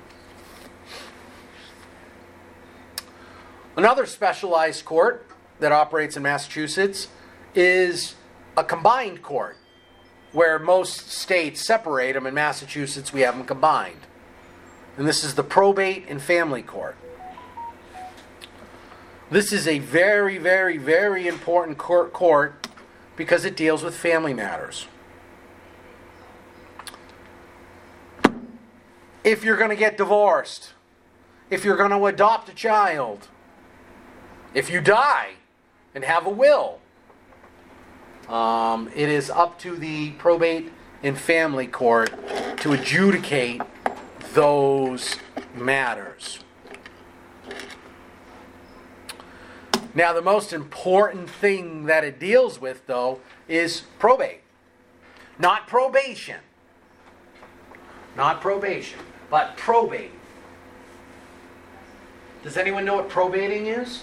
Another specialized court that operates in Massachusetts is a combined court, where most states separate them. In Massachusetts, we have them combined. And this is the probate and family court. This is a very, very, very important court because it deals with family matters. if you're going to get divorced, if you're going to adopt a child, if you die and have a will, it is up to the probate and family court to adjudicate those matters. Now, the most important thing that it deals with, though, is probate. Not probation. Not probation, but probate. Does anyone know what probating is?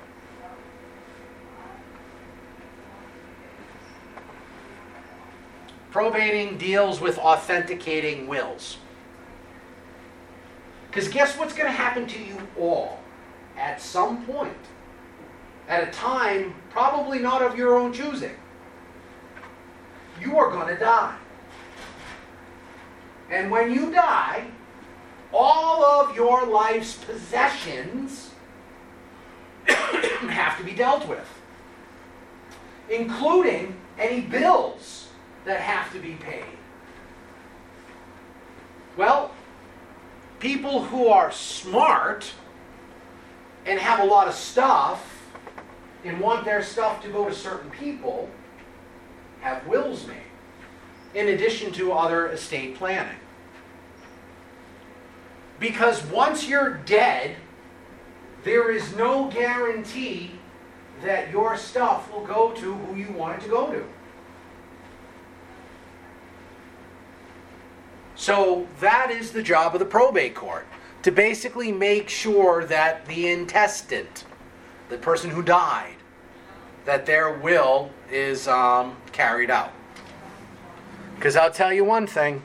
Probating deals with authenticating wills. Because guess what's going to happen to you all at some point? At a time probably not of your own choosing. You are going to die. And when you die, all of your life's possessions have to be dealt with, including any bills that have to be paid. Well, people who are smart and have a lot of stuff and want their stuff to go to certain people have wills made, in addition to other estate planning. Because once you're dead, there is no guarantee that your stuff will go to who you want it to go to. So that is the job of the probate court, to basically make sure that the intestate, the person who died, that their will is carried out. Because I'll tell you one thing,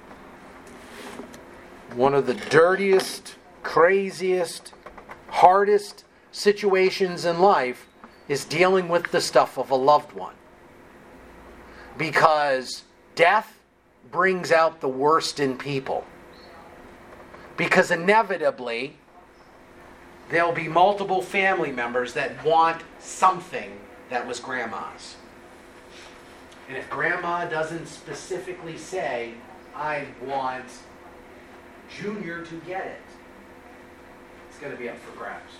one of the dirtiest, craziest, hardest situations in life is dealing with the stuff of a loved one. Because death brings out the worst in people. Because inevitably, there'll be multiple family members that want something that was grandma's. And if grandma doesn't specifically say, I want Junior to get it, it's going to be up for grabs.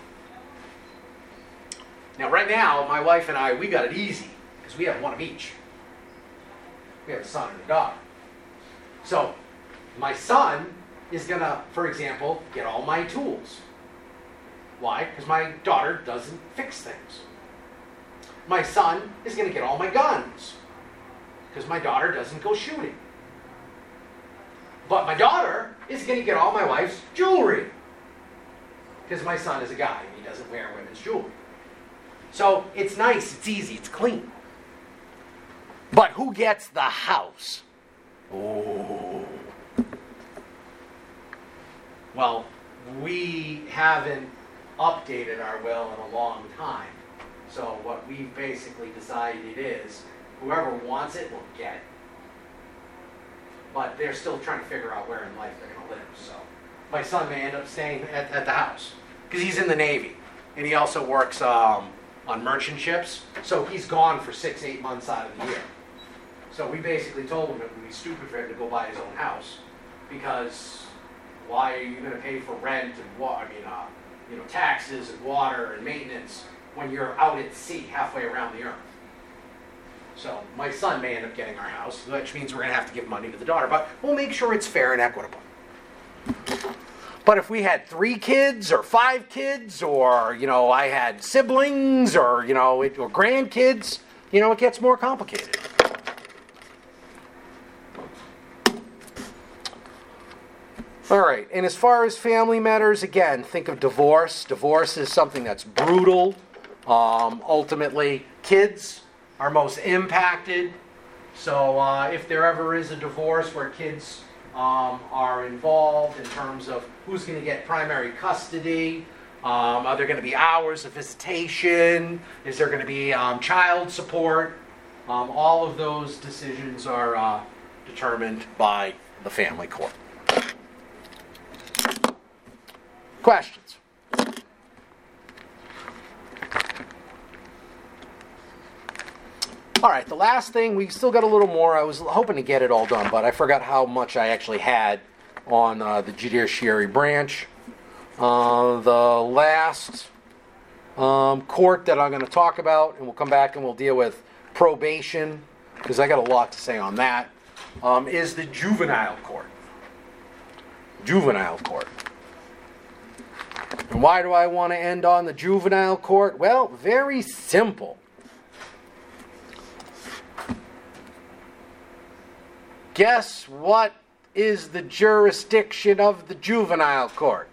Now, right now, my wife and I, we got it easy, because we have one of each. We have a son and a daughter. So, my son is going to, for example, get all my tools. Why? Because my daughter doesn't fix things. My son is going to get all my guns, because my daughter doesn't go shooting. But my daughter is going to get all my wife's jewelry, because my son is a guy and he doesn't wear women's jewelry. So it's nice, it's easy, it's clean. But who gets the house? Oh. Well, we haven't updated our will in a long time. So what we've basically decided is, whoever wants it will get it. But they're still trying to figure out where in life they're going to live. So my son may end up staying at the house, because he's in the Navy. And he also works on merchant ships. So he's gone for 6-8 months out of the year. So we basically told him it would be stupid for him to go buy his own house, because why are you going to pay for rent and taxes and water and maintenance when you're out at sea halfway around the earth? So my son may end up getting our house, which means we're going to have to give money to the daughter, but we'll make sure it's fair and equitable. But if we had 3 kids or 5 kids, or I had siblings, or or grandkids, it gets more complicated. All right, and as far as family matters, again, think of divorce. Divorce is something that's brutal. Ultimately, kids are most impacted. So if there ever is a divorce where kids are involved in terms of who's going to get primary custody, are there going to be hours of visitation, is there going to be child support, all of those decisions are determined by the family court. Questions? All right, the last thing, we still got a little more. I was hoping to get it all done, but I forgot how much I actually had on the judiciary branch. The last court that I'm going to talk about, and we'll come back and we'll deal with probation, because I got a lot to say on that, is the juvenile court. Juvenile court. And why do I want to end on the juvenile court? Well, very simple. Guess what is the jurisdiction of the juvenile court?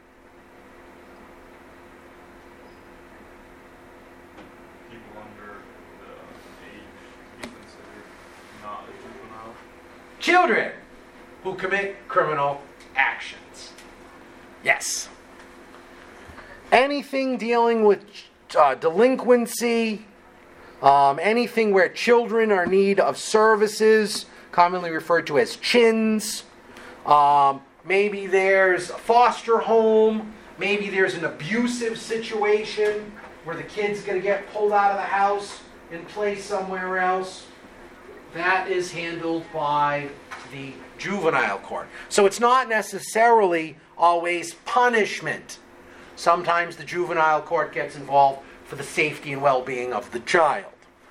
People under the age be considered not a juvenile. Children who commit criminal actions. Yes. Anything dealing with delinquency, anything where children are in need of services, commonly referred to as chins. Maybe there's a foster home. Maybe there's an abusive situation where the kid's going to get pulled out of the house and placed somewhere else. That is handled by the juvenile court. So it's not necessarily always punishment. Sometimes the juvenile court gets involved for the safety and well-being of the child.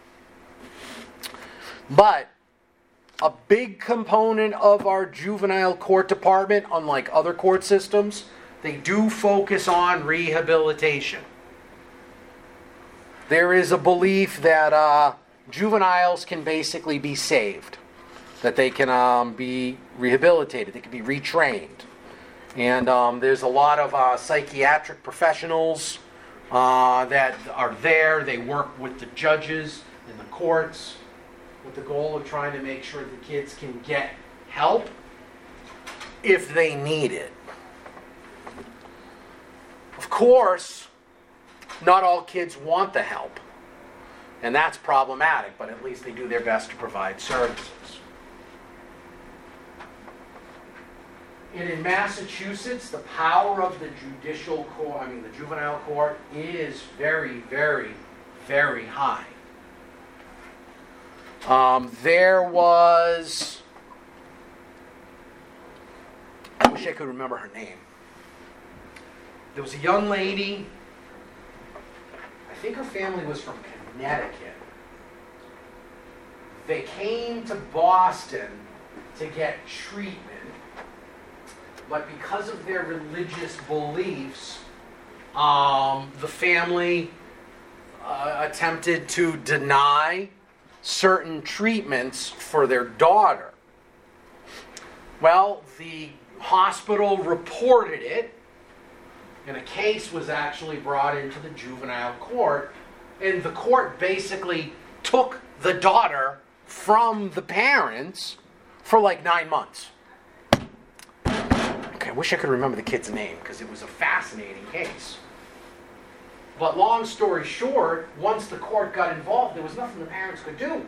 But a big component of our juvenile court department, unlike other court systems, they do focus on rehabilitation. There is a belief that juveniles can basically be saved, that they can be rehabilitated, they can be retrained. And there's a lot of psychiatric professionals that are there. They work with the judges in the courts with the goal of trying to make sure the kids can get help if they need it. Of course, not all kids want the help, and that's problematic, but at least they do their best to provide services. And in Massachusetts, the power of the the juvenile court is very, very, very high. There was, I wish I could remember her name. There was a young lady, I think her family was from Connecticut. They came to Boston to get treatment, but because of their religious beliefs, the family attempted to deny certain treatments for their daughter. Well, the hospital reported it, and a case was actually brought into the juvenile court, and the court basically took the daughter from the parents for like 9 months. I wish I could remember the kid's name because it was a fascinating case. But long story short, once the court got involved, there was nothing the parents could do.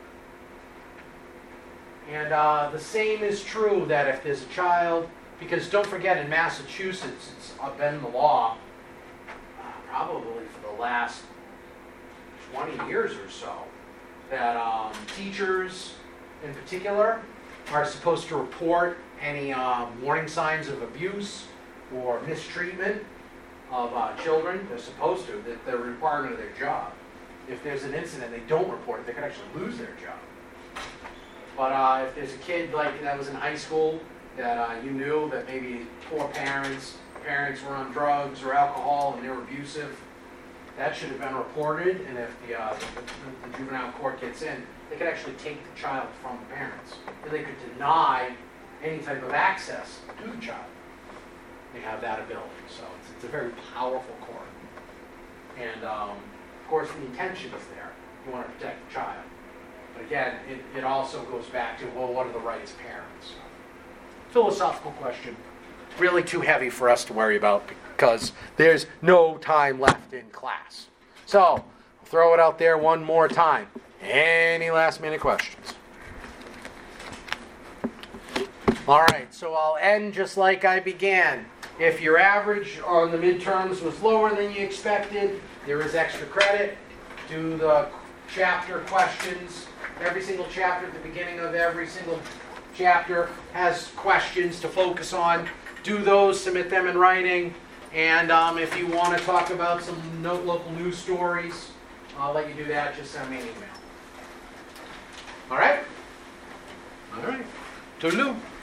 And the same is true that if there's a child, because don't forget in Massachusetts, it's been the law probably for the last 20 years or so, that teachers in particular are supposed to report any warning signs of abuse or mistreatment of children. They're supposed to. They're a requirement of their job. If there's an incident, they don't report it, they could actually lose their job. But if there's a kid like that was in high school that you knew that maybe poor parents were on drugs or alcohol and they were abusive, that should have been reported. And if the juvenile court gets in, they could actually take the child from the parents. And they could deny any type of access to the child. They have that ability. So it's a very powerful court. And of course the intention is there. You want to protect the child. But again, it also goes back to, well, what are the rights of parents? Philosophical question. Really too heavy for us to worry about because there's no time left in class. So, I'll throw it out there one more time. Any last minute questions? All right, so I'll end just like I began. If your average on the midterms was lower than you expected, there is extra credit. Do the chapter questions, every single chapter at the beginning of every single chapter has questions to focus on, do those, submit them in writing. And if you want to talk about some local news stories, I'll let you do that. Just send me an email. All right? All right. Toodaloo.